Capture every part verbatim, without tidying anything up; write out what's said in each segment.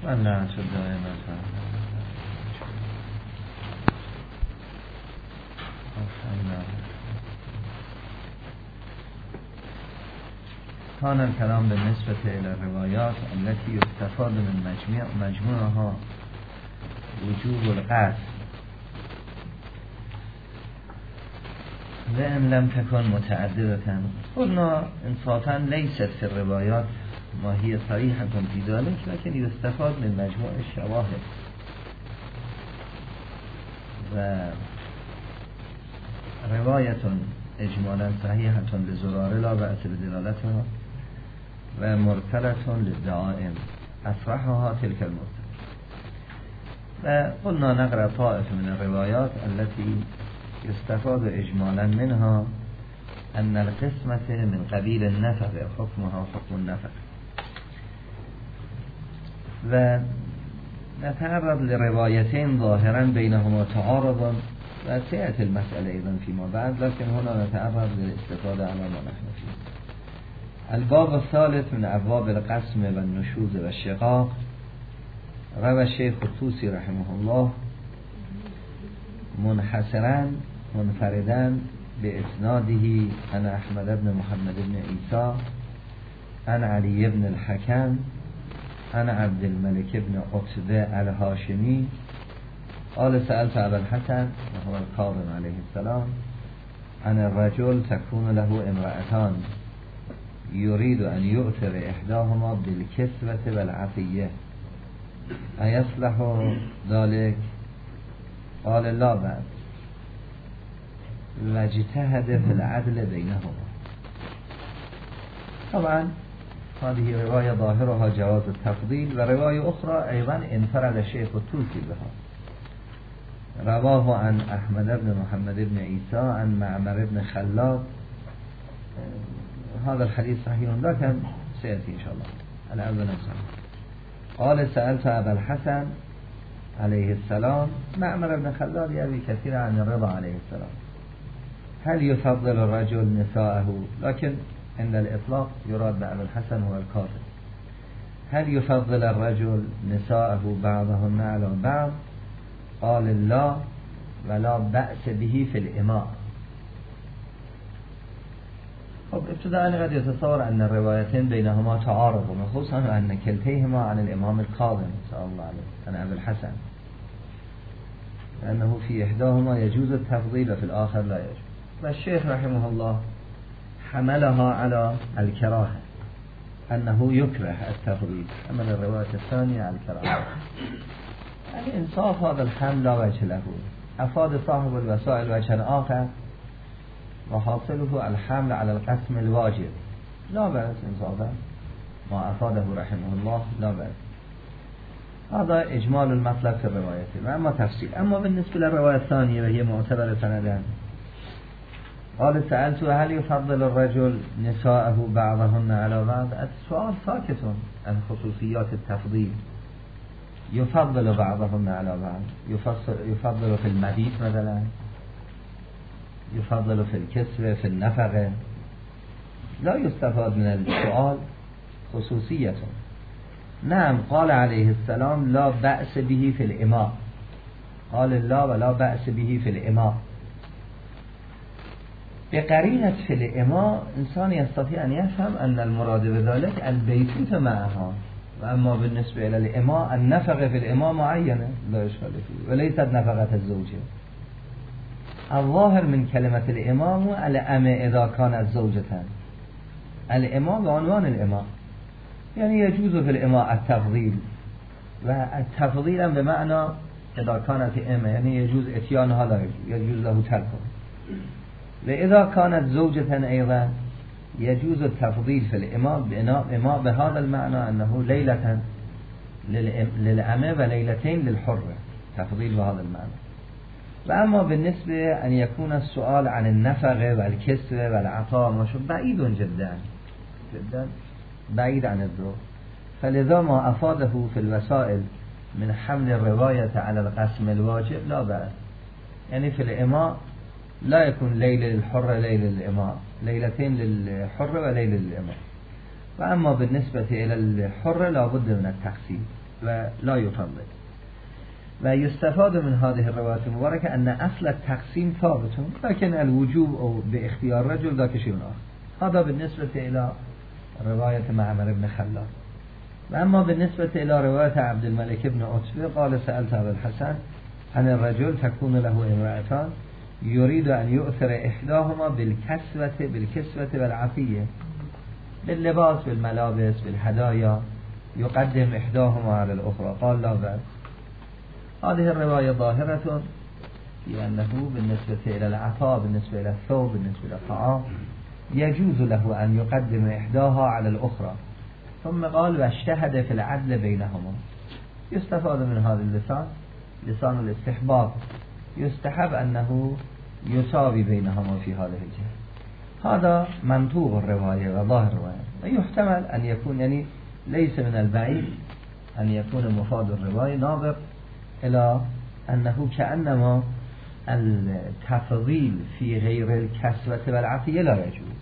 من نه شد دائما كان الكلام بالنسبة إلى الروايات التي يستفاد من مجموع مجموعها وجوب القصد وإن لم تكن متعددة. قلنا إنصافا ليست في الروايات ما هي صريحة في ذلك، لكن يستفاد من مجموع الشواهد. ورواية إجمالا صحيحة لزرار لا بأس بدلالتها ومرسلة للدعائم أصرحها تلك المرسلة. وقلنا نقرأ طائف من الروايات التي يستفاد إجمالا منها أن القسمة من قبيل النفق، حكمها حكم النفق. ونتعرض لروايتين ظاهرا بينهما تعارض وسيأتي المسألة أيضا فيما بعد، لكن هنا نتعرض للاستفادة على ما نحن فيه. الباب الثالث من أبواب القسم والنشوز والشقاق. روى الشيخ الطوسي رحمه الله منحسرا منفردا بإسناده عن أحمد بن محمد بن عيسى عن علي بن الحكم عن عبد الملك بن عتبة الهاشمي قال سألت أبا الحسن وهو الكاظم عليه السلام عن الرجل تكون له امرأتان يريد أن يؤثر إحداهما بالكسوة والعطية أيصلح ذلك؟ قال لا بأس واجتهد في العدل بينهما. طبعا هذه رواية ظاهرها جواز التفضيل، ورواية أخرى أيضا انفرد الشيخ الطوسي بها. رواه عن أحمد بن محمد بن عيسى عن معمر بن خلاد. هذا الحديث صحيح لكن سيأتي إن شاء الله. الأول نفسه قال سألت أبا الحسن عليه السلام. معمر بن خلاد يروي كثيرا عن الرضا عليه السلام. هل يفضل الرجل نساءه؟ لكن عند الإطلاق يراد بأبا الحسن هو الكاظم. هل يفضل الرجل نساءه بعضهن على بعض؟ قال لا ولا بأس به في الإماء. خب ابتداء قد يتصور أن الروايتين بينهما تعارض، وخصوصا أن كلتيهما عن الإمام الكاظم صلى الله عليه عن أبي الحسن، لأنه في إحداهما يجوز التفضيل وفي الآخر لا يجوز. والشيخ رحمه الله حملها على الكراهة، أنه يكره التفضيل، أما الرواية الثانية على الكراهة. يعني إنصاف هذا الحمل لا وجه له. أفاد صاحب الوسائل وجه آخر وحاصله الحمل على القسم الواجب، لا بأس إنصافا ما أفاده رحمه الله لا بأس. هذا إجمال المطلب في الرواية، أما تفصيل. أما بالنسبة للرواية الثانية وهي معتبرة سندان، قال سألت هل يفضل الرجل نساءه بعضهن على بعض؟ السؤال ساكت عن خصوصيات التفضيل. يفضل بعضهن على بعض، يفضل في المبيت مثلا، يفضل في الكسوة في النفقة. لا يستفاد من السؤال خصوصية. نعم قال عليه السلام لا بأس به في الإماء، قال لا ولا بأس به في الإماء. بقرينة في الإماء إنسان يستطيع أن يفهم أن المراد بذلك البيتوت معها، وأما بالنسبة إلى الإماء النفقة في الإماء معينة لا إشكال فيه، وليست نفقة الزوجة. الظاهر من كلمة الإماء الأمة إذا كانت زوجة. الإماء بعنوان الإماء، يعني يجوز في الإماء التفضيل، والتفضيل بمعنى إذا كانت إماء يعني يجوز إتيانها لا يجوز له تركه. وإذا كانت زوجة أيضا يجوز التفضيل في الإماء بإماء بهذا المعنى أنه ليلة للأمة وليلتين للحرة، تفضيل بهذا المعنى. وأما بالنسبة أن يكون السؤال عن النفقة والكسوة والعطاء بعيد جدا جدا بعيد عن الذوق، فلذا ما أفاده في الوسائل من حمل الرواية على القسم الواجب لا بأس. يعني في الإماء لا يكون ليلة للحرة ليلة للإماء، ليلتين للحرة وليلة للإماء. وأما بالنسبة إلى الحرة لا بد من التقسيم، و لا يفضل. و يستفاد من هذه الروايات المباركة أن أصل التقسيم ثابت لكن الوجوب أو باختيار رجل ذاك شيء آخر. هذا بالنسبة إلى رواية معمر بن خلاد. وأما بالنسبة إلى رواية عبد الملك بن عتبة قال سألت أبا الحسن عن الرجل تكون له امرأتان يريد أن يؤثر إحداهما بالكسوة بالكسوة والعطية، باللباس بالملابس بالهدايا، يقدم إحداهما على الأخرى. قال لا بأس. هذه الرواية ظاهرة في أنه بالنسبة إلى العطاء، بالنسبة إلى الثوب، بالنسبة إلى الطعام يجوز له أن يقدم إحداها على الأخرى. ثم قال واجتهد في العدل بينهما. يستفاد من هذا اللسان لسان الاستحباب، يستحب أنه يساوي بينهما في هذه الجهة. هذا منطوق الرواية وظاهر الرواية. ويحتمل أن يكون يعني ليس من البعيد أن يكون مفاد الرواية ناظر إلى أنه كأنما التفضيل في غير الكسوة والعطية لا يجوز.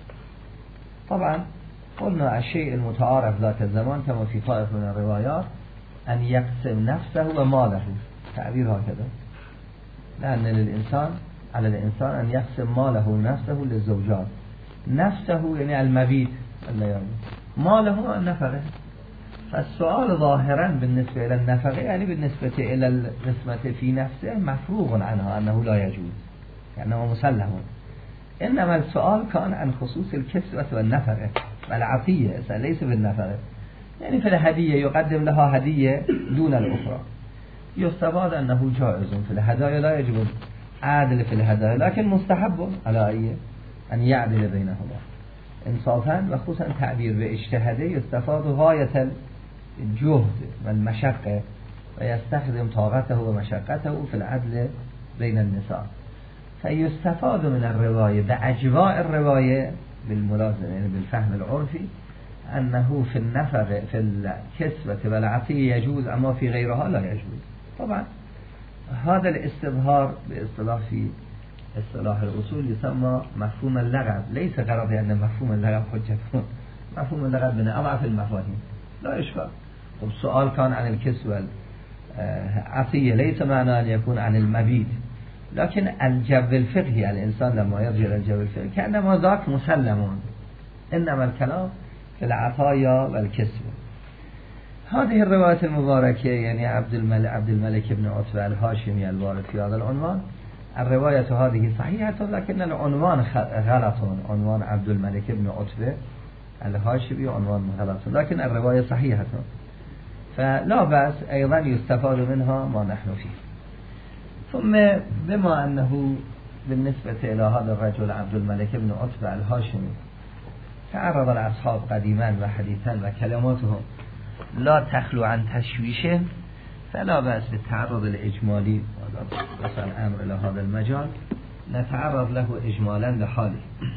طبعا قلنا الشيء المتعارف ذات الزمان كما في طائف من الروايات أن يقسم نفسه وماله، تعبير هكذا، لأن للإنسان على الإنسان أن يقسم ماله ونفسه للزوجات. نفسه يعني المبيت الليالي، ماله النفقة. فالسؤال ظاهرا بالنسبة إلى النفقة يعني بالنسبة إلى القسمة في نفسه مفروغ عنها أنه لا يجوز، يعني مسلم. إنما السؤال كان عن خصوص الكسوة والنفقة والعطية، ليس بالنفقة. يعني في الهدية يقدم لها هدية دون الأخرى. يستفاد أنه جائز في الهدايا، لا يجب عادل في الهدايا، لكن مستحب على أي أن يعدل بينهما إنصافا. وخصوصا تعبير باجتهاده يستفاد غاية الجهد والمشقة ويستخدم طاقته ومشقته في العدل بين النساء. فيستفاد من الرواية بأجواء الرواية بالملازمة يعني بالفهم العرفي أنه في النفقة في الكسوة والعطية يجوز، أما في غيرها لا يجوز. طبعا هذا الاستظهار باصطلاح في اصطلاح الأصول يسمى مفهوم اللغب. ليس غرض أن مفهوم اللغب حجة، مفهوم اللغب من أضعف المفاهيم لا إشكال. والسؤال كان عن الكسوة العطية، ليس معنى أن يكون عن المبيت، لكن الجو الفقهي الإنسان لما يرجع إلى الجو الفقهي كأنما ذاك مسلمون، إنما الكلام في العطايا والكسوة. هذه الرواية المباركة يعني عبد الملك عبد الملك بن عتبة الهاشمي الوارد في هذا العنوان، الرواية هذه صحيحة لكن العنوان غلط. عنوان عبد الملك بن عتبة الهاشمي عنوان غلط، لكن الرواية صحيحة، فلا بأس أيضا يستفاد منها ما نحن فيه. ثم بما أنه بالنسبة إلى هذا الرجل عبد الملك بن عتبة الهاشمي تعرض الأصحاب قديما وحديثا وكلماتهم لا تخلو عن تشويش، فلا بأس بالتعرض الإجمالي وصل الأمر إلى هذا المجال نتعرض له إجمالا لحاله.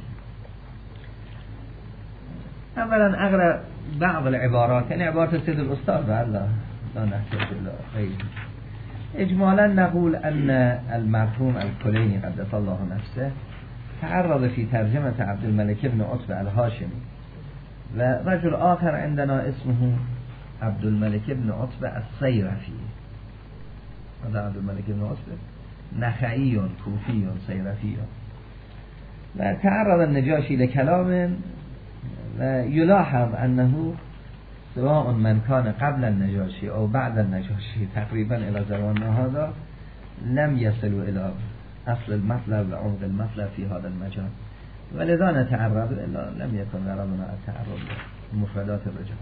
أولا أغلب بعض العبارات يعني عبارة السيد الأستاذ لا لا نحتاج إلى غيره. إجمالا نقول أن المرحوم الكليني قدس الله نفسه تعرض في ترجمة عبد الملك بن عتبة الهاشمي، ورجل آخر عندنا اسمه عبد الملك بن عتبة الصيرفي. هذا عبد الملك بن عتبة نخعي كوفي صيرفي. وتعرض النجاشي لكلام ويلاحظ أنه سواء من كان قبل النجاشي أو بعد النجاشي تقريبا إلى زماننا هذا لم يصلوا إلى أصل المطلب وعمق المطلب في هذا المجال، ولذا نتعرض إلا لم يكن غرضنا التعرض لمفردات الرجال.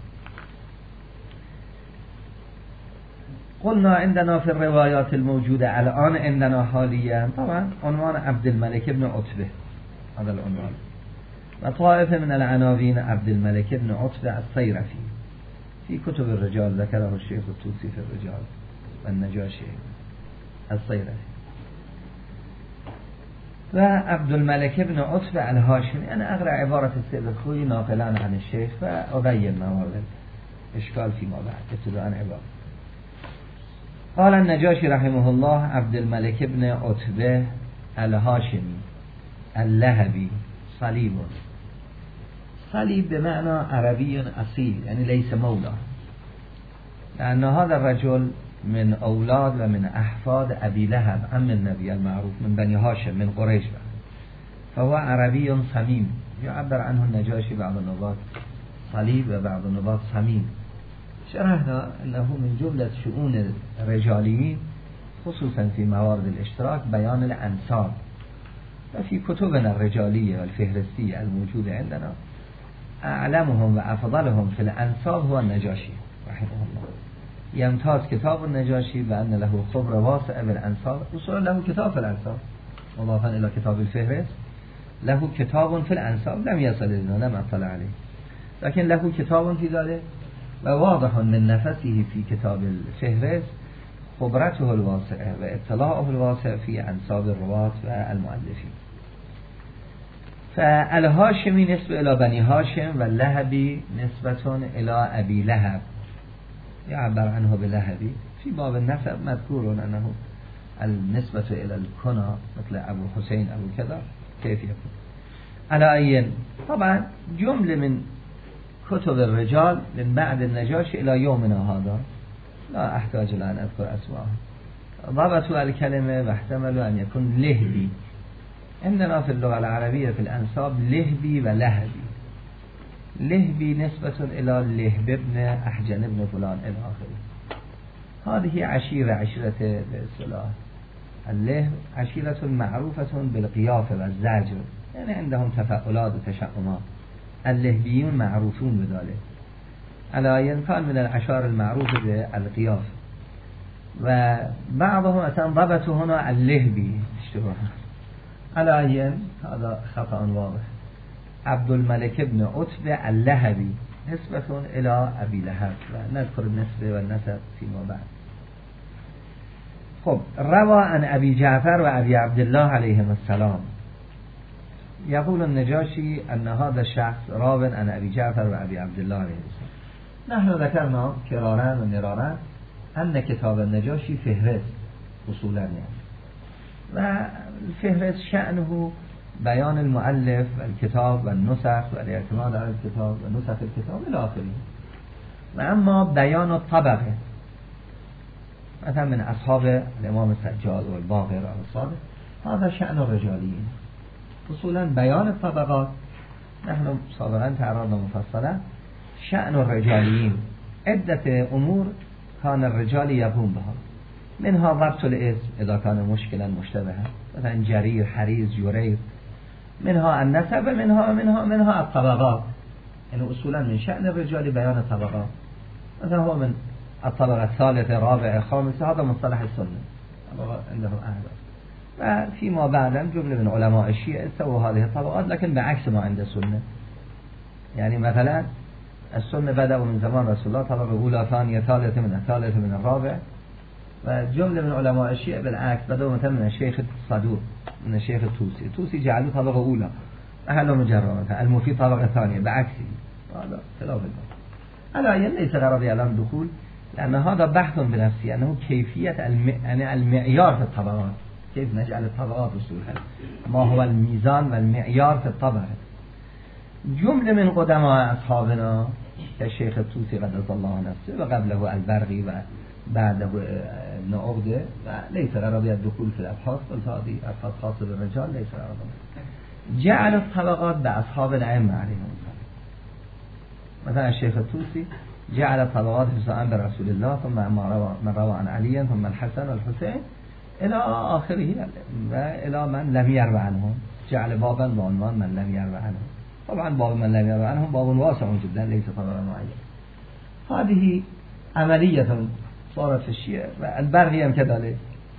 قلنا عندنا في الروايات الموجودة الآن عندنا حاليا طبعا عنوان عبد الملك بن عتبة، هذا العنوان، وطائفة من العناوين عبد الملك بن عتبة الصيرفي في كتب الرجال ذكره الشيخ الطوسي في الرجال والنجاشي الصيرفي. وعبد الملك بن عتبة الهاشمي أنا أقرأ عبارة السيد الخوي ناقلا عن الشيخ فأبين ما ورد إشكال فيما بعد. ابتداء عبارة قال النجاشي رحمه الله عبد الملك بن عتبة الهاشمي اللهبي صليب. صليب بمعنى عربي أصيل يعني ليس مولى، لأن هذا الرجل من أولاد ومن أحفاد أبي لهب عم النبي المعروف من بني هاشم من قريش، فهو عربي صميم، يعبر عنه النجاشي بعض النظات صليب وبعض النظات صميم. شرحنا أنه من جملة شؤون الرجاليين خصوصا في موارد الاشتراك بيان الأنساب، وفي كتبنا الرجالية والفهرستية الموجودة عندنا أعلمهم وأفضلهم في الأنساب هو النجاشي رحمه الله. يمتاز كتاب النجاشي بأن له خبر واسع بالأنساب، وصول له كتاب في الأنساب مضافا إلى كتاب الفهرست، له كتاب في الأنساب لم يصل لنا لم أطلع عليه، لكن له كتاب في ذلك، وواضح من نفسه في كتاب الفهرست خبرته الواسعة واطلاعه الواسع في أنساب الرواة والمؤلفين. فالهاشمي نسبة إلى بني هاشم واللهبي نسبة إلى أبي لهب، يعبر عنه بلهبي. في باب النسب مذكور أنه النسبة إلى الكنى مثل أبو حسين أبو كذا كيف يكون. على أي طبعا جملة من كتب الرجال من بعد النجاشي إلى يومنا هذا لا أحتاج إلى أن أذكر أسماءهم، ضبطوا الكلمة واحتملوا أن يكون لهبي. عندنا في اللغة العربية في الأنساب لهبي ولهبي. لهبي نسبة إلى لهب ابن أحجن ابن فلان إلى آخره. هذه عشيرة عشيرة باصطلاح اللهب، عشيرة معروفة بالقيافة والزجر، يعني عندهم تفاؤلات وتشاؤمات. اللهبيون معروفون بذلك، على ينقل من العشائر المعروفة بالقيافة، وبعضهم أتم ضبطوا هنا اللهبي اشتباه. على أي هذا خطأ واضح. عبد الملك بن عتبة اللهبي نسبة إلى أبي لهب، ونذكر النسبة والنسب فيما بعد. خب روى عن أبي جعفر وأبي عبد الله عليهم السلام. يقول النجاشي أن هذا الشخص راو عن أبي جعفر وأبي عبد الله عليه السلام. نحن ذكرنا كرارا ونرارا أن كتاب النجاشي فهرست أصولا يعني، والفهرست شأنه بيان المؤلف والكتاب والنسخ والاعتماد على الكتاب ونسخ الكتاب إلى آخره. وأما بيان الطبقة مثلا من أصحاب الإمام السجاد والباقر والصادق هذا شأن الرجاليين. أصولا بيان الطبقات نحن سابقا تعرضنا مفصلا شأن الرجاليين، عدة أمور كان الرجال يقوم بها، منها ضبط الاسم إذا كان مشكلا مشتبها مثلا جرير حريز جرير، منها النسب، منها منها منها الطبقات. يعني أصولا من شأن الرجال بيان الطبقات، مثلا هو من الطبقة الثالثة رابعة خامسة، هذا مصطلح السنة عندهم أهل. وفيما بعد جملة من علماء الشيعة سووا هذه الطبقات لكن بعكس ما عند السنة. يعني مثلا السنة بدأوا من زمان رسول الله طبقة أولى ثانية ثالثة من الثالثة من الرابع، وجملة من علماء الشيعة بالعكس بدأوا مثلا من الشيخ الصدوق من الشيخ التوسي. التوسي جعلوا طبقة أولى أهل مجرد، مثلا المفيد طبقة ثانية بعكسه. هذا خلاف الباب. على أي ليس غرضي الآن دخول، لأن هذا بحث بنفسه أنه كيفية الم... يعني المعيار في الطبقات، كيف نجعل الطبقات أصولها، ما هو الميزان والمعيار في الطبقة. جملة من قدماء أصحابنا كالشيخ التوسي قدس الله نفسه وقبله البرغي وبعده ابن عقدة، ليس غرضي الدخول في الأبحاث، قلت هذه أبحاث خاصة بالرجال ليس غرضي. جعل الطبقات بأصحاب الأئمة عليهم السلام. مثلا الشيخ التوسي جعل الطبقات حساء برسول الله، ثم من روى عن علي، ثم الحسن والحسين إلى آخره، إلى من لم يروى عنهم، جعل بابا بعنوان من لم يروى عنهم. طبعا باب من لم يروى عنهم باب واسع جدا ليس طبقا معين. هذه عملية صارت في الشيعة، والبرغي كذلك.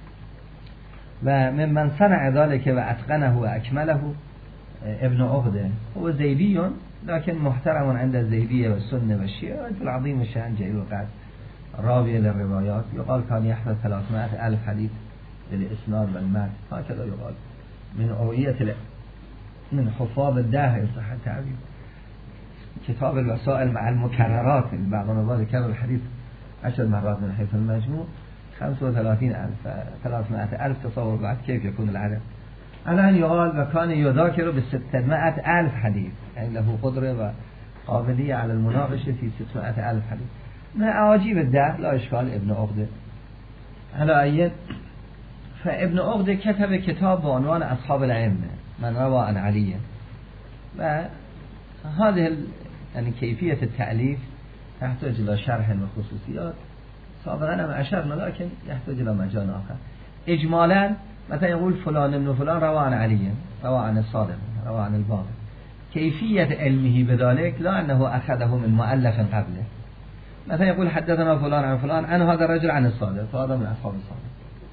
وممن صنع ذلك وأتقنه وأكمله ابن عقدة، هو زيدي لكن محترم عند الزيدية والسنة والشيعة، رجل عظيم الشأن جليل القدر راوي للروايات، يقال كان يحفظ ثلاثمائة ألف حديث للإسناد والمتن، هكذا يقال، من أوعية من حفاظ الدهر إن صح التعبير. كتاب الوسائل مع المكررات، بعض النظار كرر الحديث عشر مرات من حيث المجموع خمسة وثلاثين ألف، ثلاثمائة ألف، تصور بعد كيف يكون العدد. الآن يقال وكان يذاكر بستمائة ألف حديث، يعني له قدرة وقابلية على المناقشة في ستمائة ألف حديث. من أعاجيب الدهر لا إشكال ابن عقدة. على أي فابن عقدة كتب كتاب بعنوان أصحاب الأئمة من روى عن علي، وهذه يعني كيفية التأليف يحتاج إلى شرح وخصوصيات سابقا أنا أشرنا، لكن يحتاج إلى مجال آخر. إجمالا مثلا يقول فلان ابن فلان روى عن علي، روى عن الصادق، روى عن الباقر. كيفية علمه بذلك لا أنه أخذه من مؤلف قبله. مثلا يقول حدثنا فلان عن فلان عن هذا الرجل عن الصادق، فهذا من أصحاب الصادق.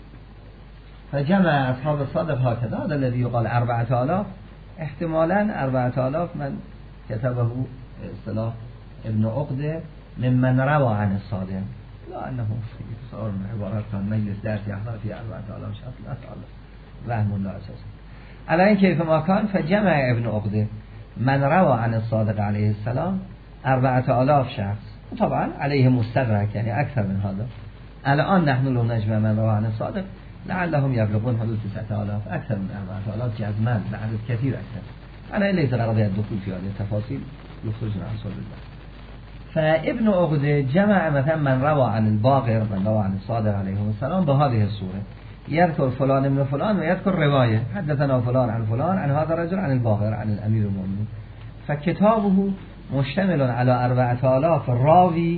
فجمع أصحاب الصادق هكذا. هذا الذي يقال أربعة آلاف، احتمالا أربعة آلاف من كتبه اصطلاح ابن عقدة ممن روى عن الصادق، لا أنه صار من عبارات كان مجلس درس يحضر في أربعة آلاف شخص، لا تعالى وهم لا أساس. على إن كيف ما كان فجمع ابن عقدة من روى عن الصادق عليه السلام أربعة آلاف شخص، وطبعا عليه مستدرك يعني أكثر من هذا. الآن نحن لو نجمع من روى عن الصادق لعلهم يبلغون حدود تسعة آلاف، أكثر من أربعة آلاف جزما، بعدد كثير أكثر. أنا ليس غرضي الدخول في هذه التفاصيل يخرجنا عن صلب الله. فابن عقدة جمع مثلا من روى عن الباقر، من روى عن الصادق عليه السلام بهذه الصورة، يذكر فلان ابن فلان ويذكر رواية حدثنا فلان عن فلان عن هذا الرجل عن الباقر عن الأمير المؤمنين. فكتابه مشتمل على أربعة آلاف راوي،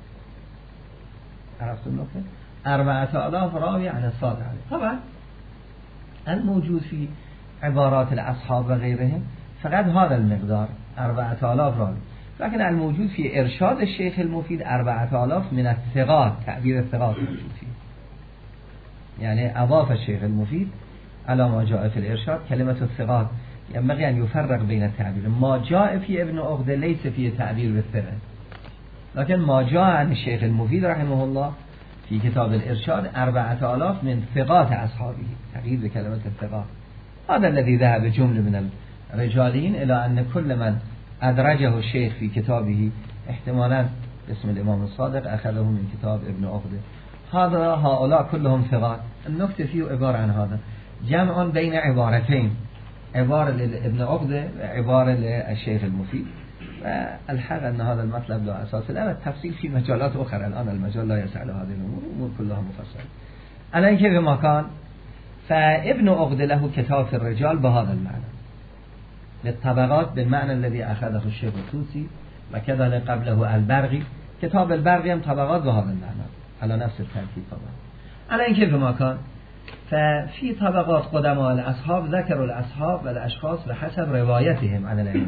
عرفت النقطة؟ أربعة آلاف راوي عن الصادق عليه. طبعا الموجود في عبارات الأصحاب وغيرهم فقط هذا المقدار أربعة آلاف راوي، لكن الموجود في إرشاد الشيخ المفيد أربعة آلاف من الثقات، تعبير الثقات موجود فيه. يعني أضاف الشيخ المفيد على ما جاء في الإرشاد كلمة الثقات. ينبغي أن يفرق بين التعبير. ما جاء في ابن عقدة ليس فيه تعبير بالثقة، لكن ما جاء عن الشيخ المفيد رحمه الله في كتاب الإرشاد أربعة آلاف من ثقات أصحابه، تغيير بكلمة الثقات. هذا الذي ذهب جملة من الرجالين إلى أن كل من أدرجه الشيخ في كتابه احتمالا اسم الإمام الصادق أخذه من كتاب ابن عقدة. هذا هؤلاء كلهم ثقات. النكتة فيه عبارة عن هذا، جمع بين عبارتين، عبارة لابن عقدة وعبارة للشيخ المفيد. والحق أن هذا المطلب لا أساس له، التفصيل في مجالات أخرى، الآن المجال لا يسع له هذه الأمور، أمور كلها مفصلة. الآن كيف ما كان فابن عقدة له كتاب في الرجال بهذا المعنى، للطبقات بالمعنى الذي أخذه الشيخ الطوسي، وكذلك قبله البرغي. كتاب البرغي هم طبقات بهذا المعنى على نفس الترتيب. طبعا الآن كيف ما كان ففي طبقات قدماء الأصحاب ذكروا الأصحاب والأشخاص بحسب روايتهم عن الأئمة،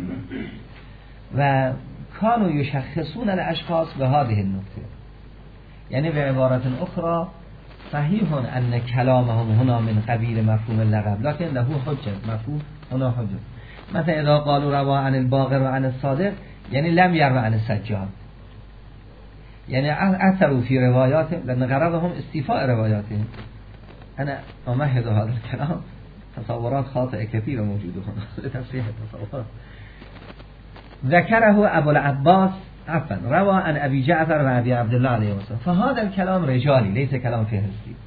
وكانوا يشخصون الأشخاص بهذه النقطة. يعني بعبارة أخرى صحيح أن كلامهم هنا من قبيل مفهوم اللقب، لكن له حجة، مفهوم هنا حجة. مثلا إذا قالوا روى عن الباقر وعن الصادق يعني لم يروى عن السجاد، يعني أثروا في رواياتهم لأن غرضهم استيفاء رواياتهم. أنا أمهد هذا الكلام، تصورات خاطئة كثيرة موجودة هنا لتصحيح التصورات. ذكره أبو العباس عفوا روى عن أبي جعفر وأبي عبد الله عليه السلام، فهذا الكلام رجالي ليس كلام فهرستي.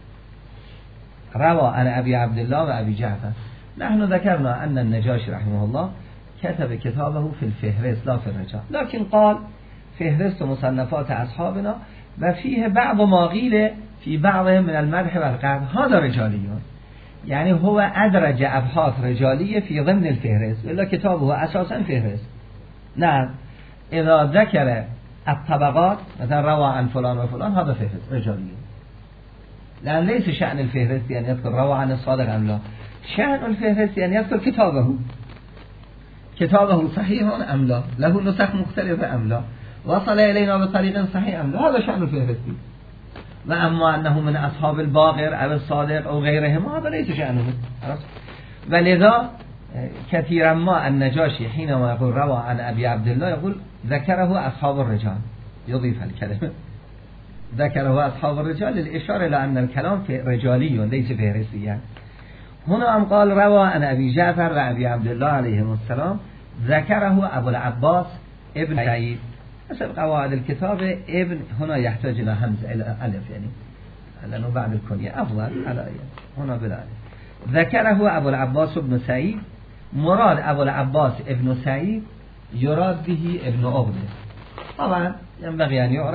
روى عن أبي عبد الله وأبي جعفر. نحن ذكرنا أن النجاشي رحمه الله كتب كتابه في الفهرست لا في الرجال، لكن قال فهرست مصنفات أصحابنا وفيه بعض ما قيل في بعضهم من المدح والقرض، هذا رجاليون. يعني هو أدرج أبحاث رجالية في ضمن الفهرست، إلا كتابه أساسا فهرست. نعم إذا ذكر الطبقات مثلا روى عن فلان وفلان هذا فهرست رجاليون، لأن ليس شأن الفهرست يعني يذكر روى عن الصادق أم لا، شأن الفهرست يعني يذكر كتابه، كتابه صحيح أم لا، له نسخ مختلفة أم لا، وصل إلينا بطريق صحيح أم لا، هذا شأن الفهرست. وأما أنه من أصحاب الباقر أو الصادق أو غيرهم هذا ليس شأنه. ولذا كثيرا ما النجاشي حينما يقول روى عن أبي عبد الله يقول ذكره أصحاب الرجال، يضيف الكلمة ذكره أصحاب الرجال للإشارة إلى أن الكلام في رجالي ليس فهرستي. هنا أم قال روى عن أبي جعفر وأبي عبد الله عليهم السلام، ذكره أبو العباس ابن سعيد. حسب قواعد الكتاب ابن هنا يحتاج إلى همزة إلى ألف، يعني لأنه بعد الكنية أفضل على هنا بلا ألف. ذكره أبو العباس ابن سعيد، مراد أبو العباس ابن سعيد يراد به ابن عقدة. طبعا ينبغي أن يعرف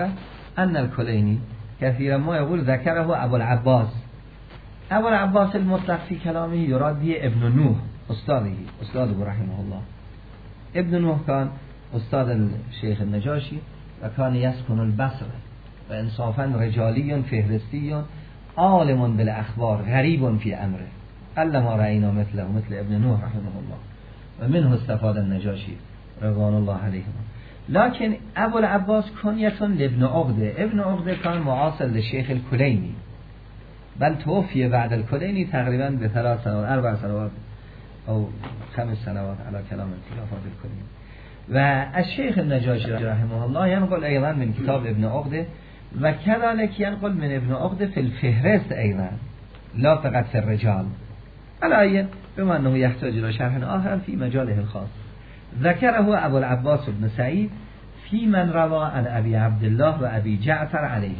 ان الکلینی كثيرا ما يقول ذكره ابو العباس. ابو العباس المطلق في كلامه يراد به ابن نوح استاذه استاذه رحمه الله. ابن نوح كان استاد الشيخ النجاشي وكان يسكن البصره وانصافا رجالي فهرستي عالم بالاخبار غريب في امره الا ما راينا مثله مثل ابن نوح رحمه الله ومنه استفاد النجاشي رضوان الله عليهم. لكن ابو العباس كنية لابن عقده. ابن عقده كان معاصر للشيخ الكليني بل توفي بعد الكليني تقريبا بثلاث سنوات اربع سنوات او خمس سنوات على كلام الخلافات الكليني. والشيخ النجاشي رحمه الله ينقل ايضا من كتاب ابن عقده وكذلك ينقل من ابن عقده في الفهرست ايضا لا فقط في الرجال على أي بما أنه يحتاج إلى شرح آخر في مجاله الخاص. ذكره أبو العباس بن سعيد في من روى عن أبي عبد الله وأبي جعفر عليه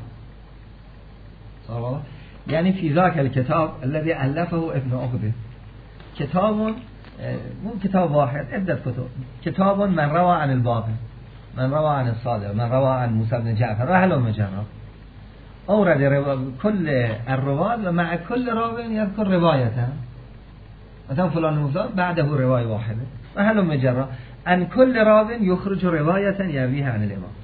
السلام. يعني في ذاك الكتاب الذي ألفه ابن عقده كتاب مو كتاب واحد عدة كتب. كتاب من روى عن الباقر من روى عن الصادق من روى عن موسى بن جعفر رحل المجرب أورد كل الرواة ومع كل راو يذكر روايته مثلا فلان موسى بعده رواية واحدة رحل مجرى عن كل راو يخرج رواية يرويها عن الإمام.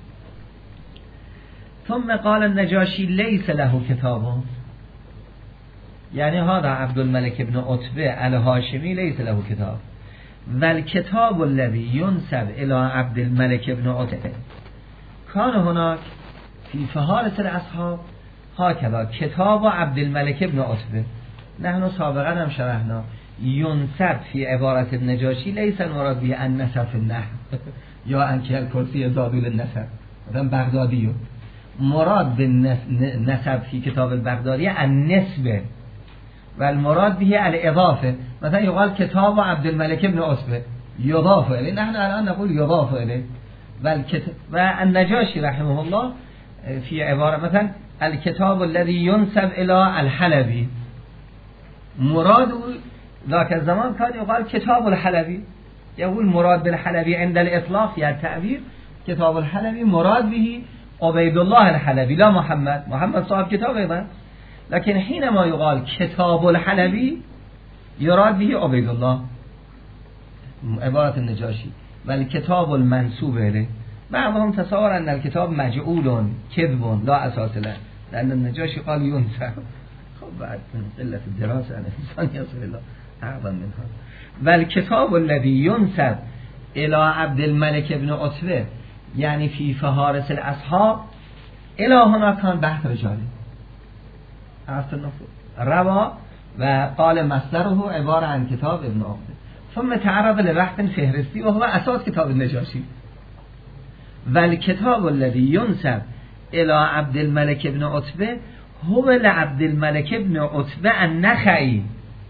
ثم قال النجاشي ليس له كتاب يعني هذا عبد الملك بن عتبة الهاشمي ليس له كتاب والكتاب الذي ينسب إلى عبد الملك بن عتبة كان هناك في فهارس الأصحاب هكذا كتاب عبد الملك بن عتبة. نحن سابقا هم شرحنا ينسب في عبارة النجاشي ليس المراد به النسب في النحو یا انکه الکرسی زادول النسب مثلا بغدادی مراد بالنسب في كتاب البغدادي النسبة والمراد به الاضافه. مثلا يقال كتاب عبد الملك بن عتبة يضاف إليه نحن الآن نقول يضاف إليه. والنجاشي رحمه الله في عبارة مثلا الكتاب الذي ينسب إلى الحلبي مراد ذاك الزمان كان يقال كتاب الحلبي يقول مراد بالحلبي عند الإطلاق يا التعبير كتاب الحلبي مراد به عبيد الله الحلبي لا محمد محمد صاحب كتاب أيضا لكن حينما يقال كتاب الحلبي يراد به عبيد الله عبارة النجاشي. والكتاب المنسوب إليه بعضهم تصور أن الكتاب مجعول كذب لا أساس له لأن النجاشي قال ينسب. خب بعد من قلة الدراسة الإنسان يصل إلى أعظم من هذا. والكتاب الذي ينسب إلى عبد الملك بن عتبة يعني في فهارس الأصحاب إلى هنا كان بحث رجالي عرفت النفوذ روا وقال مصدره عبارة عن كتاب ابن عقده ثم تعرض لبحث فهرستي وهو أساس كتاب النجاشي. والكتاب الذي ينسب إلى عبد الملك بن عتبة هو لعبد الملك بن عتبة النخعي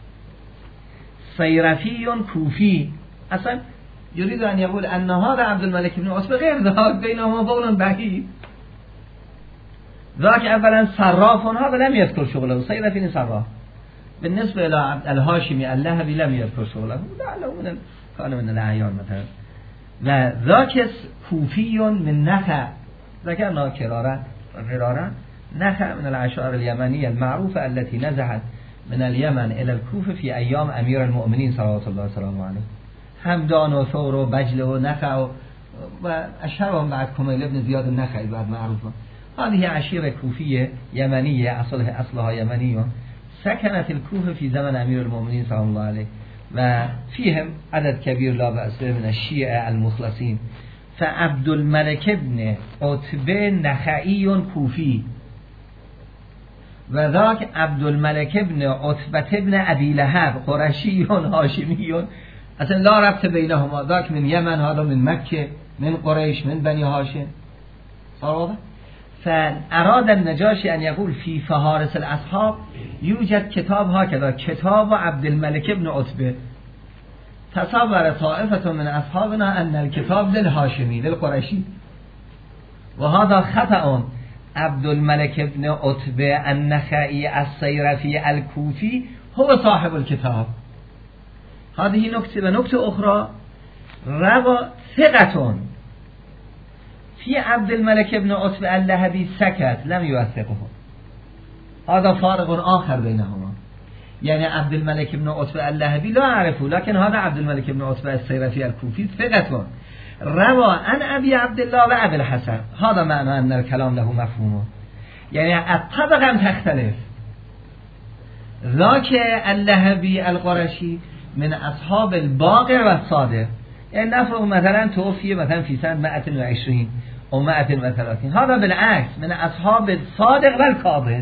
صيرفي كوفي. أصلا يريد أن يقول أن هذا عبد الملك بن عتبة غير ذاك بينهما بول بعيد. ذاك أولا صراف هذا لم يذكر شغله صيرفي صراف. بالنسبة إلى عبد الهاشمي اللهبي لم يذكر شغله لعله من كان من الأعيان مثلا. وذاك كوفي من نخع ذكرنا كرارا غرارا نخع من العشائر اليمنية المعروفة التي نزحت من اليمن إلى الكوفة في أيام أمير المؤمنين صلوات الله وسلامه عليه همدان و ثور و بجل و نخع وأشهرهم بعد كميل بن زياد النخعي بعد معروفة. هذه عشيرة كوفية يمنية أصلها أصلها يمنية سكنت الكوفة في زمن أمير المؤمنين صلى الله عليه وفيهم عدد كبير لا بأس به من الشيعة المخلصين. فعبد الملك بن عتبة نخعي كوفي وذاك عبد الملك بن عتبة بن أبي لهب قرشي هاشمي اصلا لا ربط بينهما ذاك من يمن هذا من مكة من قريش من بني هاشم صار. فأراد النجاشي أن يقول في فهارس الأصحاب يوجد كتاب هكذا كتاب عبد الملك بن عتبة. تصور طائفة من أصحابنا أن الكتاب للهاشمي للقرشي وهذا خطأ. عبد الملك بن عتبة النخعي الصيرفي الكوفي هو صاحب الكتاب. هذه نكتة. ونكتة أخرى روى ثقة في عبد الملك ابن عتبة اللهبي سكت لم يوثقه، هذا فارق آخر بينهما. يعني عبد الملك ابن عتبة اللهبي لا أعرفه، لكن هذا عبد الملك ابن عتبة الصيرفي الكوفي ثقة روى عن أبي عبد الله و أبي الحسن. هذا معنى أن الكلام له مفهوم، يعني الطبقة تختلف. ذاك اللهبي القرشي من أصحاب الباقر والصادق، يعني نفرض مثلا توفي مثلا في سنة مئة وعشرين أو مئة وثلاثين، هذا بالعكس من أصحاب الصادق والكاظم.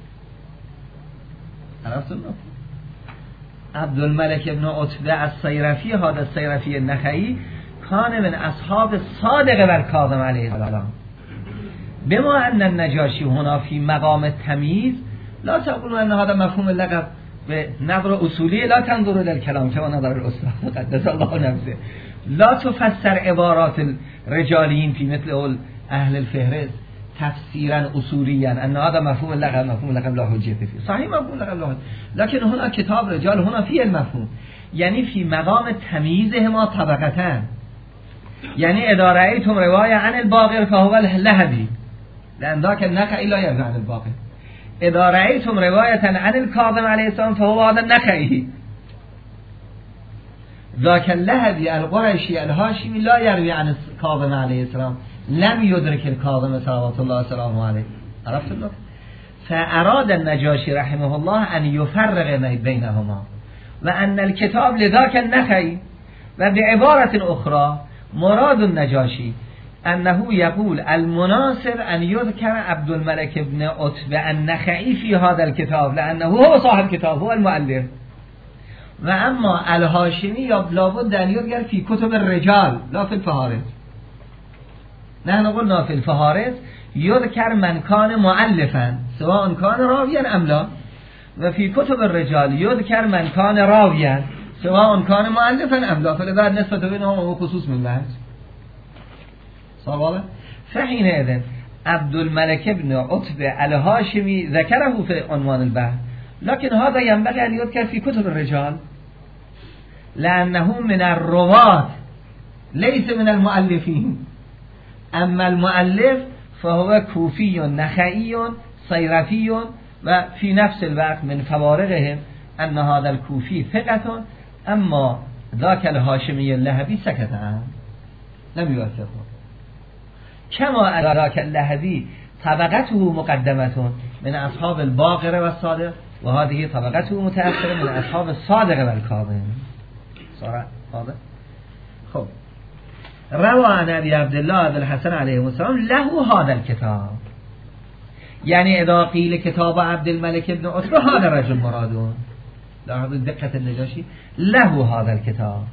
عرفتم؟ عبد الملك ابن عتبة الصيرفي هذا الصيرفي النخعي كان من أصحاب الصادق والكاظم عليه السلام. بما أن النجاشي هنا في مقام التمييز، لا تقولوا أن هذا مفهوم اللقب بنظر أصولي، لا تنظروا للكلام كما نظر الأستاذ قدس الله نفسه، لا تفسر عبارات الرجاليين في مثل أهل الفهرس تفسيرا أصوليا أن هذا مفهوم اللقب مفهوم اللقب لا حجة فيه. صحيح مفهوم اللقب لا حجة، لكن هنا كتاب رجال هنا فيه المفهوم، يعني في مقام تمييزهما طبقتان. يعني إذا رأيتم رواية عن الباقر فهو اللهبي، لأن ذاك النخعي لا يروي عن الباقر. إذا رأيتم رواية عن الكاظم عليه السلام فهو هذا النخعي. ذاك اللهبي القرشي الهاشمي لا يروي عن الكاظم عليه السلام، لم يدرك الكاظم صلوات الله وسلامه عليه. عرفت الله؟ فأراد النجاشي رحمه الله أن يفرق بينهما، وأن الكتاب لذاك النخعي. وبعبارة أخرى مراد النجاشي أنه يقول المناسب أن يذكر عبد الملك بن عتبة النخعي في هذا الكتاب، لأنه هو صاحب الكتاب، هو المؤلف. وأما الهاشمي لابد أن يذكر في كتب الرجال لا في الفهارس. نحن قلنا في الفهارس يذكر من كان مؤلفا سواء كان راويا أم لا، وفي كتب الرجال يذكر من كان راويا سواء كان مؤلفا أم لا، فلذا نسبة بينهم هو خصوص من بحث. صوابه. فحينئذ عبد الملك بن عتبة الهاشمي ذكره في عنوان البحث، لكن هذا ينبغي أن يذكر في كتب الرجال لأنه من الرواة ليس من المؤلفين. أما المؤلف فهو كوفي نخعي صيرفي، وفي نفس الوقت من فوارقهم أن هذا الكوفي ثقة، أما ذاك الهاشمي اللهبي سكت عنه لم يوثقه. كما أن ذاك اللهبي طبقته مقدمة من أصحاب الباقر والصادق، وهذه طبقته متأخرة من أصحاب الصادق والكاظم. صار واضح؟ خب روى عن أبي عبد الله بن الحسن عليه السلام له هذا الكتاب. يعني إذا قيل كتاب عبد الملك بن عتبة هذا الرجل مرادون، لاحظوا دقة النجاشي، له هذا الكتاب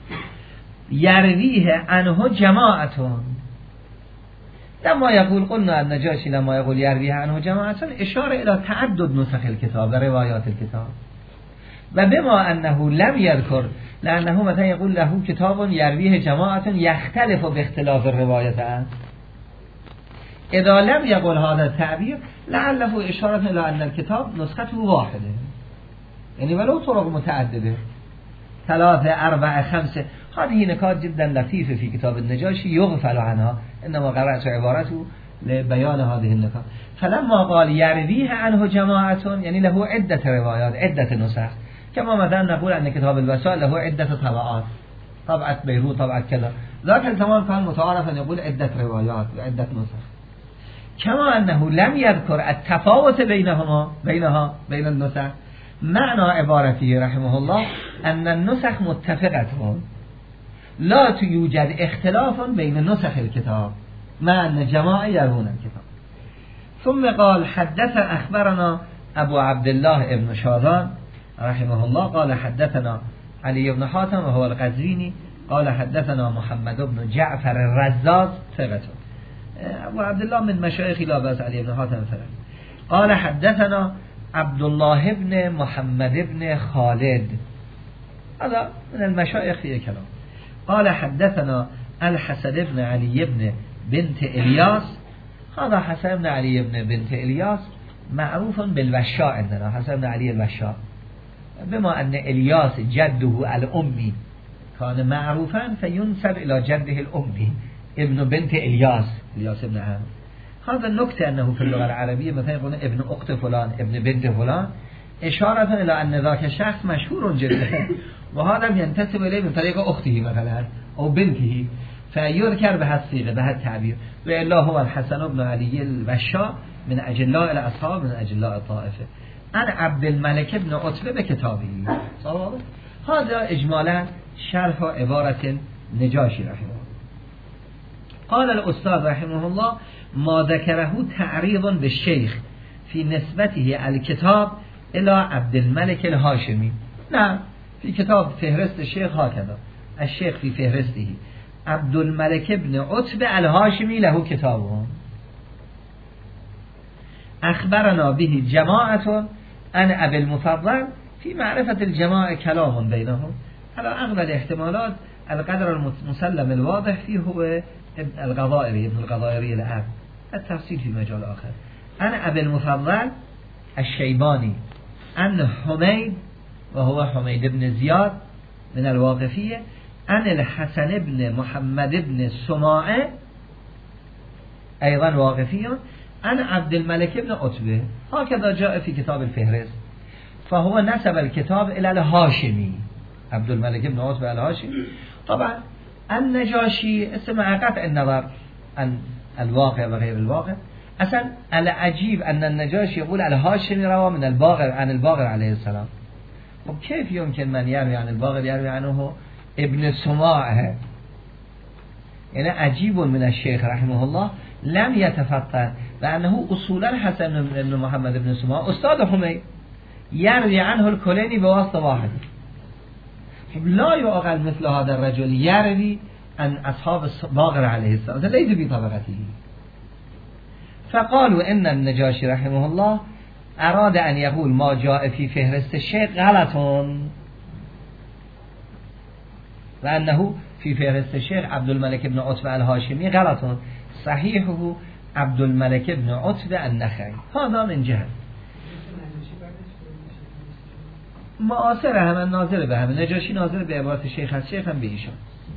يرويه عنه جماعة. لما يقول قلنا النجاشي لما يقول يرويه عنه جماعة إشارة إلى تعدد نسخ الكتاب وروايات الكتاب. وبما أنه لم يذكر، لأنه مثلا يقول له كتاب يرويه جماعة يختلف باختلاف الروايات، إذا لم يقل هذا التعبير لعله إشارة إلى أن الكتاب نسخته واحدة، يعني ولو طرق متعددة ثلاثة أربعة خمسة. هذه نكات جدا لطيفة في كتاب النجاشي يغفل عنها، إنما قرأت عبارته لبيان هذه النكات. فلما قال يرويه عنه جماعة يعني له عدة روايات عدة نسخ، كما مثلا نقول أن كتاب الوسائل له عدة طبعات، طبعة بيروت طبعة كذا. ذاك الزمان كان متعارف أن يقول عدة روايات وعدة نسخ. كما أنه لم يذكر التفاوت بينهما بينها بين النسخ، معنى عبارته رحمه الله أن النسخ متفقة، لا توجد اختلاف بين نسخ الكتاب مع أن الجماعة يرون الكتاب. ثم قال حدث أخبرنا أبو عبد الله ابن شاذان رحمه الله قال حدثنا علي بن حاتم وهو القزويني قال حدثنا محمد بن جعفر الرزاز ثقة. أبو عبد الله من مشايخ لا بأس علي بن حاتم ثقة. قال حدثنا عبد الله بن محمد بن خالد، هذا من المشايخ في كلام. قال حدثنا الحسن بن علي بن بنت إلياس، هذا حسن بن علي بن بنت إلياس معروف بالوشاء عندنا، حسن بن علي الوشاء، بما أن إلياس جده الأمي كان معروفا فينسب إلى جده الأمي ابن بنت الیاس الیاس ابن عم. هذا النكتة أنه في اللغة العربية مثلا يقولون ابن أخت فلان ابن بنت فلان، إشارة إلى أن ذاك الشخص مشهور جدا وهذا ينتسب إليه من طريق أخته مثلا أو بنته، فيذكر بهذه الصيغة بهذا التعبير. وإلا هو الحسن بن علي البشار من أجلاء الأصحاب من أجلاء الطائفة. أنا عبد الملك بن عتبة بكتابه. هذا إجمالا شرح عبارة نجاشي رحمه الله. قال الأستاذ رحمه الله: ما ذكره تعريض بالشيخ في نسبته الكتاب إلى عبد الملك الهاشمي. نعم، في كتاب فهرست الشيخ هكذا: الشيخ في فهرسته عبد الملك بن عتبة الهاشمي له كتابه. أخبرنا به جماعة أن أبي المفضل. في معرفة الجماعة كلام بينهم على أغلب الاحتمالات. القدر المسلم الواضح فيه هو الغضائري ابن الغضائري الأب، التفصيل في مجال آخر. أنا أبي المفضل الشيباني أن حميد وهو حميد بن زياد من الواقفية أن الحسن بن محمد بن سماعة أيضا واقفي أن عبد الملك بن عتبة. هكذا جاء في كتاب الفهرست. فهو نسب الكتاب إلى الهاشمي، عبد الملك بن عتبة الهاشمي. طبعا النجاشي اسم قطع النظر عن الواقع وغير الواقع. أصلا العجيب أن النجاشي يقول الهاشمي روى من الباقر عن الباقر عليه السلام. وكيف يمكن من يروي عن الباقر يروي عنه ابن سماعه؟ يعني عجيب من الشيخ رحمه الله لم يتفطن لأنه أصولا حسن بن محمد بن سماعه أستاذ حميد يروي عنه الكليني بواسطة واحد. لا يعقل مثل هذا الرجل يروي عن أصحاب الباقر عليه السلام، ليس بطبقته. فقالوا إن النجاشي رحمه الله أراد أن يقول ما جاء في فهرست الشيخ غلط، لأنه في فهرست الشيخ عبد الملك بن عتبة الهاشمي غلط، صحيحه عبد الملك بن عتبة النخعي. هذا من جهة معاصر هم الناظر به هم نجاشي ناظر به عبارت الشيخ هست، شيخ هم به ایشان.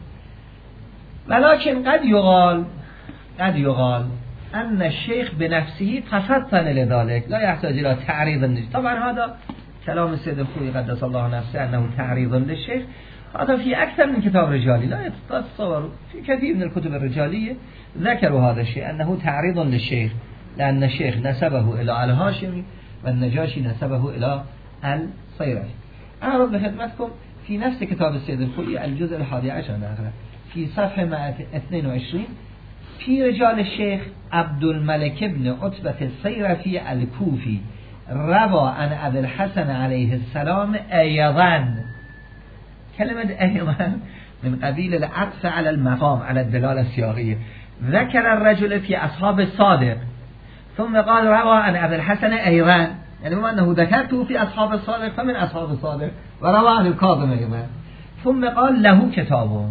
ولكن قد يقال قد يقال أن الشيخ بنفسه تفطن لذلك لا يحتاج إلى تعريض النجاشي. طبعا هذا كلام السيد الخوئي قدس الله نفسه أنه تعريض للشيخ. هذا في أكثر من كتاب رجالي، لا تتصوروا في كثير من الكتب الرجالية ذكروا هذا الشيء أنه تعريض للشيخ، لأن الشيخ نسبه إلى الهاشمي والنجاشي نسبه إلى الصيرفي. أعرض بخدمتكم في نفس كتاب السيد الخوئي الجزء الحادي عشر نقرأ في صفحة مئة واثنين وعشرين: في رجال الشيخ عبد الملك بن عتبة الصيرفي الكوفي روى عن أبي الحسن عليه السلام أيضا. كلمة أيضا من قبيل العطف على المقام على الدلالة السياقية. ذكر الرجل في أصحاب الصادق ثم قال روى عن أبي الحسن أيضا، يعني بما أنه ذكرته في أصحاب الصادق فمن أصحاب الصادق، وروى عن الكاظم أيضا، ثم قال له كتابه.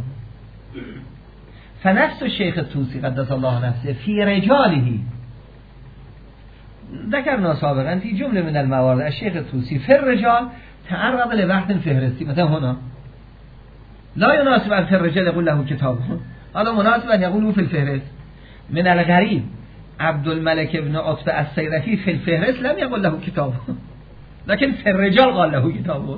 فنفس الشيخ الطوسي قدس الله نفسه في رجاله ذكرنا سابقا في جملة من الموارد الشيخ الطوسي في الرجال تعرض لبحث فهرستي. مثلا هنا لا يناسب أن في الرجال يقول له كتابه، هذا مناسب أن يقوله في الفهرست. من الغريب عبد الملك بن عتبة الصيرفي في الفهرست لم يقل له كتابه، لكن في الرجال قال له كتابه.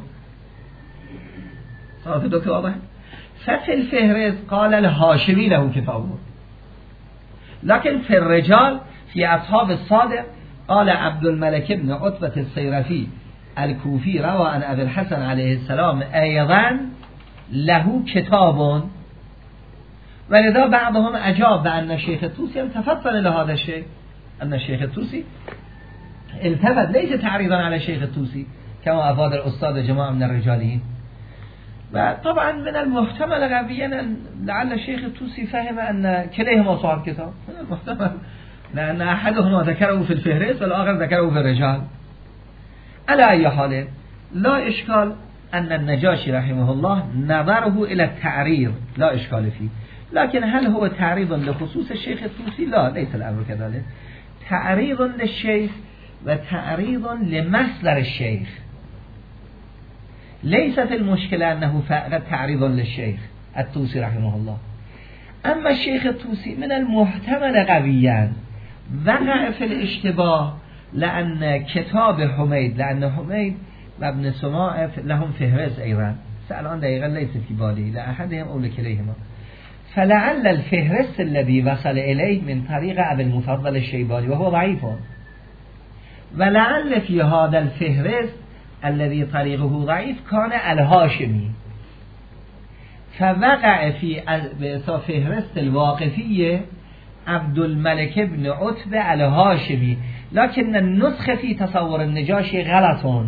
صارت دكتور واضح؟ ففي الفهرست قال الهاشمي له كتابه، لكن في الرجال في أصحاب الصادق قال عبد الملك بن عتبة الصيرفي الكوفي روى عن أبي الحسن عليه السلام أيضا له كتاب. ولذا بعضهم أجاب بأن الشيخ الطوسي تفضل إلى هذا الشيء، أن الشيخ الطوسي التفت ليس تعريضا على الشيخ الطوسي كما أفاد الأستاذ جماعة من الرجاليين. وطبعا من المحتمل غبيا أن لعل الشيخ الطوسي فهم أن كليهما صاحب كتاب، من المحتمل، لأن أحدهما ذكره في الفهرست والآخر ذكره في الرجال. على أي حال لا إشكال أن النجاشي رحمه الله نظره إلى التعريض لا إشكال فيه، لكن هل هو تعريض لخصوص الشيخ الطوسي؟ لا، ليس الأمر كذلك. تعريض للشيخ وتعريض لمصدر الشيخ. ليست المشكلة أنه فقط تعريض للشيخ الطوسي رحمه الله. اما شیخ طوسی من المحتمل قویاً وقع فی الاشتباه لأن کتاب حمید لأن حمید و ابن سماع لهم فهرست ایضا الان دقیقا لیس فی بالی لأحدهم او لکلیهما فلعل الفهرست الذي وصل إليه من طريق أبي المفضل الشيباني وهو ضعيف ولعل في هذا الفهرست الذي طريقه ضعيف كان الهاشمي فوقع في فهرست الواقفية عبد الملك بن عتبة الهاشمي لكن النسخ في تصور النجاشي غلط.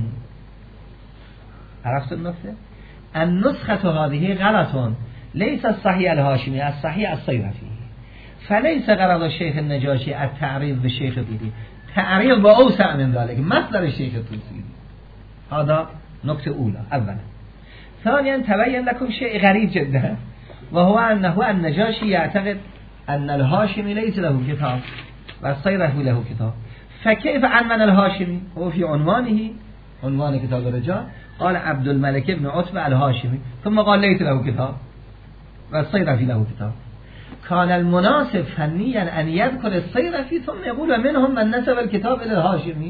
عرفت النقطة؟ النسخة هذه غلط ليس الصحيح الهاشمي الصحيح الصيرفي فليس غرض الشيخ النجاشي التعريض بالشيخ الطوسي تعريض وأوسع من ذلك مثل الشيخ الطوسي. هذا نقطة أولى. أولا ثانيا تبين لكم شيء غريب جدا وهو أنه النجاشي يعتقد أن الهاشمي ليس له كتاب والصيرفي له كتاب فكيف عنوان الهاشمي؟ هو في عنوانه عنوان كتاب الرجال قال عبد الملك بن عتبة الهاشمي ثم قال ليس له كتاب والصيرفي له كتاب. كان المناسب فنيا أن يذكر الصيرفي ثم يقول منهم من نسب الكتاب إلى الهاشمي.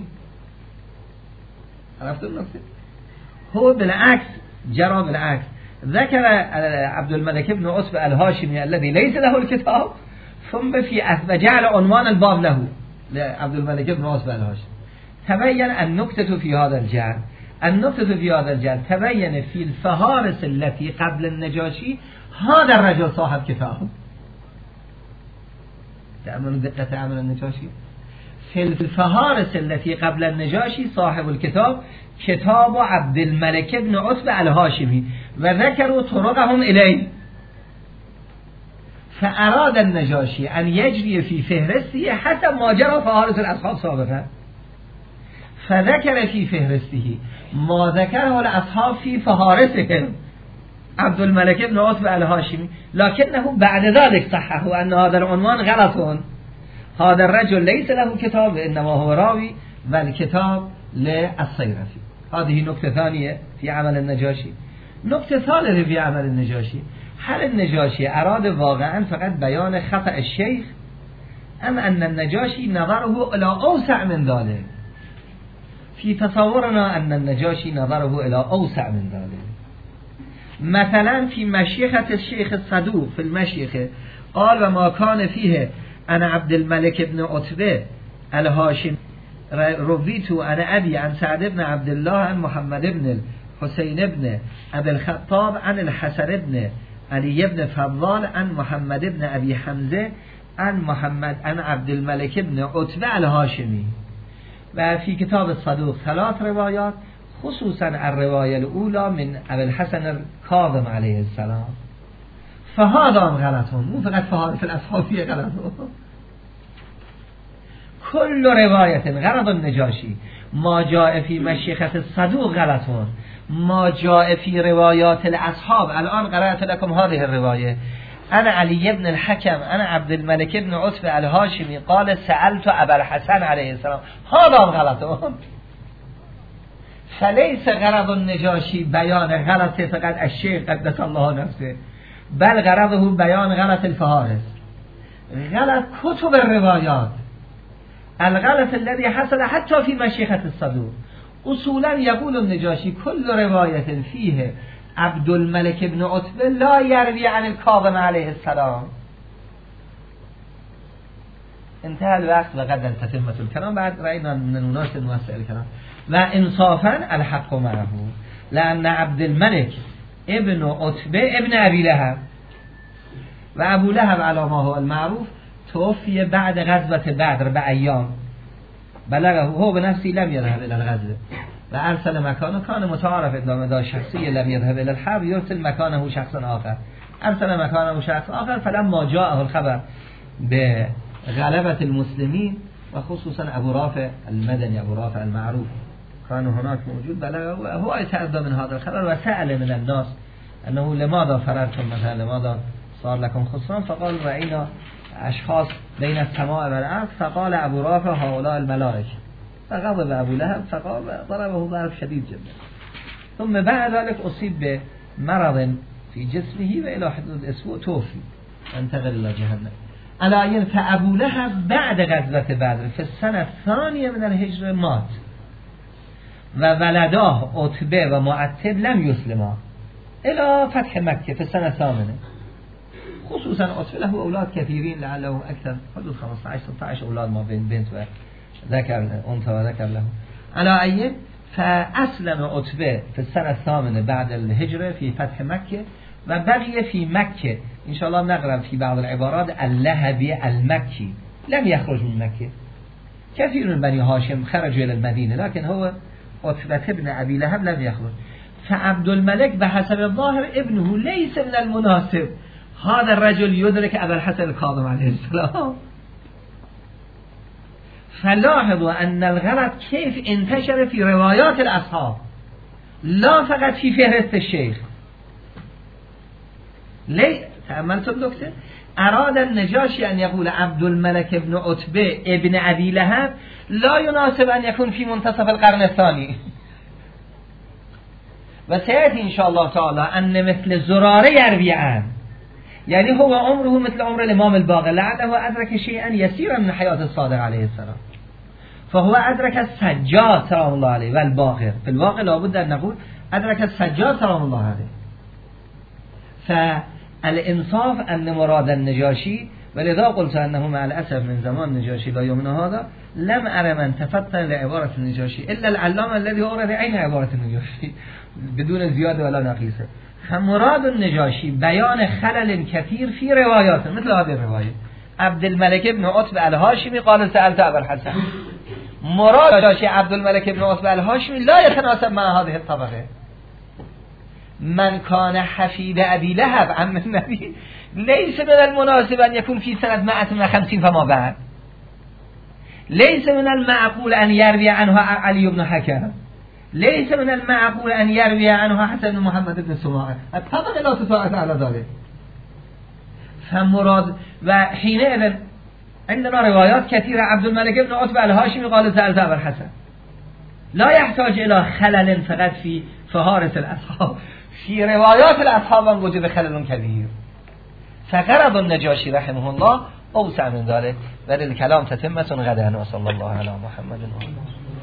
عرفت النقطة؟ هو بالعكس جرى بالعكس ذكر عبد الملك بن عتبة الهاشمي الذي ليس له الكتاب ثم في جعل عنوان الباب له لعبد الملك بن عتبة الهاشمي. تبين النكتة في هذا الجعل النقطة في هذا الجعل تبين في الفهارس التي قبل النجاشي هذا الرجل صاحب كتاب. تأملوا دقة عمل النجاشي في الفهارس التي قبل النجاشي صاحب الكتاب كتاب عبد الملك بن عتبة الهاشمي وذكروا طرقهم إليه فأراد النجاشي أن يجري في فهرسته حتى ما جرى فهارس الأصحاب سابقا فذكر في فهرسته ما ذكره الأصحاب في فهارسهم عبد الملك بن عتبة الهاشمي لكنه بعد ذلك صححوا أن هذا العنوان غلط. هذا الرجل ليس له كتاب إنما هو راوي والكتاب للصيرفي. هذه نقطة ثانية في عمل النجاشي. نقطة ثالثة في عمل النجاشي هل النجاشي أراد واقعا فقط بيان خطأ الشيخ أم أن النجاشي نظره إلى أوسع من ذلك؟ في تصورنا أن النجاشي نظره إلى أوسع من ذلك. مثلا في مشيخة الشيخ الصدوق في المشيخة قال وما كان فيه أنا عبد الملك بن عتبة الهاشمي رويت أنا أبي عن سعد بن عبد الله عن محمد بن الحسين بن أبي الخطاب عن الحسن بن علي بن فضال عن محمد بن أبي حمزة عن محمد عن عبد الملك بن عتبة الهاشمي. وفي كتاب الصدوق ثلاث روايات خصوصا الرواية الأولى من أبي الحسن الكاظم عليه السلام فهذا غلطون مو فقط فهارس الأصحابية غلطون كل رواية غرض النجاشي ما جاء في مشيخة الصدوق غلطون ما جاء في روايات الأصحاب. الآن قرأت لكم هذه الرواية أنا علي بن الحكم أنا عبد الملك بن عتبة الهاشمي قال سألت أبا الحسن عليه السلام هذا غلطون. فليس غرض النجاشي بيان غلط فقط الشيخ قدس الله نفسه بل غرضه بيان غلط الفهارس غلط كتب الروايات الغلط الذي حصل حتى في مشيخة الصدوق. أصولا يقول النجاشي كل رواية فيه عبد الملك بن عتبة لا يروي عن الكاظم عليه السلام. انتهى الوقت وقد تتمة الكلام بعد رأينا من الناس نوسع الكلام. وإنصافا الحق معه لأن عبد الملك ابن عتبة ابن أبي لهب وأبو لهب على ما هو المعروف توفي بعد غزوة بدر بأيام بلغه هو بنفسه لم يذهب إلى الغزوة وأرسل مكانه كان متعارف إنه دا شخصية لم يذهب إلى الحرب يرسل مكانه شخص آخر أرسل مكانه شخص آخر فلما جاءه الخبر بغلبة المسلمين وخصوصا أبو رافع المدني أبو رافع المعروف كان هناك موجود بلغه هو يتأذى من هذا الخبر وسأل من الناس أنه لماذا فررتم مثلا لماذا صار لكم خسران فقال رأينا أشخاص بين السماء والأرض فقال أبو رافع هؤلاء الملائكة فغضب أبو لهب فقال ضربه ضرب شديد جدا ثم بعد ذلك أصيب بمرض في جسمه وإلى حدود أسبوع توفي انتقل الى جهنم. علایین فابو لهب بعد غزوه بدر فی السنه الثانیه من الهجره مات و ولداه عتبه و معتب لم یسلما الى فتح مکه فی السنه الثامنه. خصوصا عتبه له اولاد كثيرين لعله اكثر حدود خمسة عشر ستة عشر اولاد ما بين بنت و ذكر انثى وذكر له. على اي فاسلم عتبه في السنه الثامنه بعد الهجره في فتح مكه و بقي في مكه ان شاء الله نقرأ في بعض العبارات اللهبي المكي لم يخرج من مكه. كثير من بني هاشم خرجوا الى المدينه لكن هو عتبه ابن ابي لهب لم يخرج. فعبد الملك بحسب الظاهر ابنه ليس من المناسب هذا الرجل يدرك ابا الحسن الكاظم عليه السلام. فلاحظوا ان الغلط كيف انتشر في روايات الاصحاب لا فقط في فهرست الشيخ. ليه تأملتم دكتور؟ اراد النجاشي ان يقول عبد الملك ابن عتبه ابن ابي لهب لا يناسب ان يكون في منتصف القرن الثاني. وسيأتي ان شاء الله تعالى ان مثل زراره يروي عنه، يعني هو عمره مثل عمر الامام الباقر لعله ادرك شيئا يسيرا من حياة الصادق عليه السلام، فهو ادرك السجاد سلام الله عليه والباقر. في الواقع لابد ان نقول ادرك السجاد سلام الله عليه. فالانصاف ان مراد النجاشي، ولذا قلت انه مع الاسف من زمان النجاشي لا يومنا هذا لم ارى من تفطن لعبارة النجاشي الا العلامة الذي اورد عين عبارة النجاشي بدون زيادة ولا نقيصة. مراد النجاشي بيان خلل كثير في رواياته مثل هذه الرواية عبد الملك ابن عتبة الهاشمي قال سألت أبا الحسن. مراد النجاشي عبد الملك ابن عتبة الهاشمي لا يتناسب مع هذه الطبقة. من كان حفيد أبي لهب عم النبي ليس من المناسب أن يكون في سنة مائة وخمسين فما بعد. ليس من المعقول أن يروي عنه علي بن حكم، ليس من المعقول أن يروي عنه حسن بن محمد بن سماعة، الطبقة لا تساعد على ذلك. فمراد وحينئذ عندنا روايات كثيرة عبد الملك بن عتبة الهاشمي قال سألت أبا الحسن، لا يحتاج إلى خلل فقط في فهارس الأصحاب، في روايات الأصحاب وجود خلل كبير. فغرض النجاشي رحمه الله أوسع من ذلك، وللكلام تتمة غدا. وصلى الله على محمد وعلى آله.